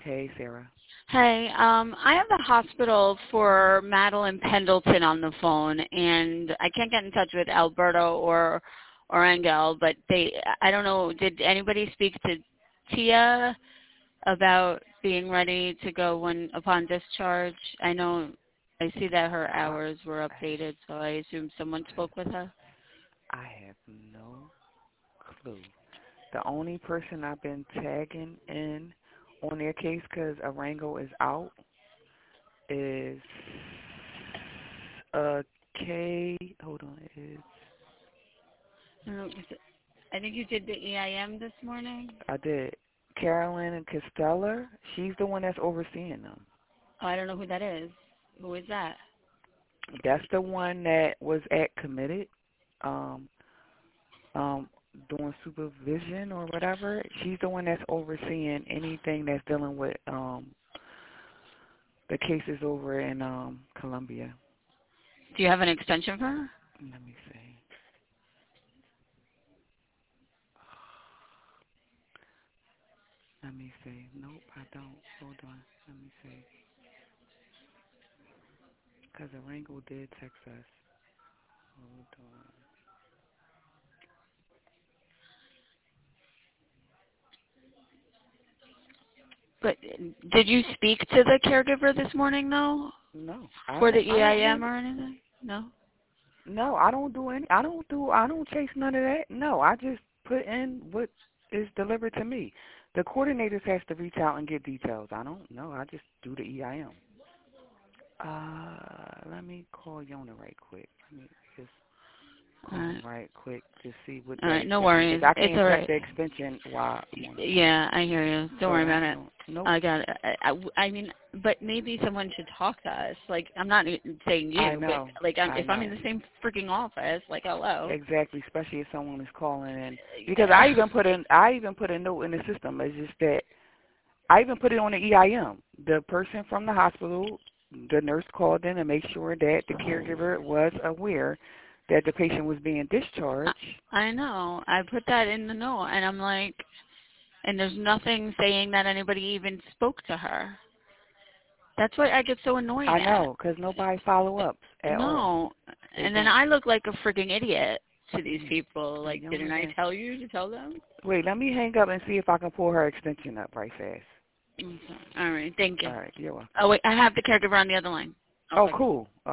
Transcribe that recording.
Hey, Sarah. Hey, I have the hospital for Madeline Pendleton on the phone, and I can't get in touch with Alberto or Engel, but I don't know, did anybody speak to Tia about being ready to go upon discharge? I see that her I, hours were updated, so I assume someone spoke with her. I have no clue. The only person I've been tagging in on their case because Arango is out is K. Hold on, I don't know, I think you did the EIM this morning. I did Carolyn and Costello. She's the one that's overseeing them. Oh, I don't know who that is. Who is that? That's the one that was at committed, um, doing supervision or whatever. She's the one that's overseeing anything that's dealing with the cases over in Columbia. Do you have an extension for her? Let me see. Let me see. Nope, I don't. Hold on. Let me see. Because Arango did text us. Hold on. But did you speak to the caregiver this morning, though, No, for the I don't EIM never. or anything? No. No, I don't do any. I don't chase none of that. No, I just put in what is delivered to me. The coordinators has to reach out and get details. I don't know. I just do the EIM. Let me call Yona right quick. Let me just All call him right. right quick to see what All the right. No extension is. worries. I It's can't all check right. the extension while I'm on the phone. Yeah, I hear you. Don't So worry I about it. don't. Nope. I got it. I mean, but maybe someone should talk to us. Like, I'm not saying I you, but know. like, I if I'm in know. the same freaking office, like, hello. Exactly, especially if someone is calling in. Because I even put a note in the system. It's just that I even put it on the EIM. The person from the hospital, the nurse called in and made sure that the caregiver was aware that the patient was being discharged. I know. I put that in the note, and I'm like, and there's nothing saying that anybody even spoke to her. That's what I get so annoyed I at. know, because nobody follow up at all. No. They And then don't. I look like a freaking idiot to these people. And Like, didn't Yona I been. tell you to tell them? Wait, let me hang up and see if I can pull her extension up right fast. Okay. All right. Thank you. All right, you're welcome. Oh, wait. I have the caregiver on the other line. Oh, Okay. cool.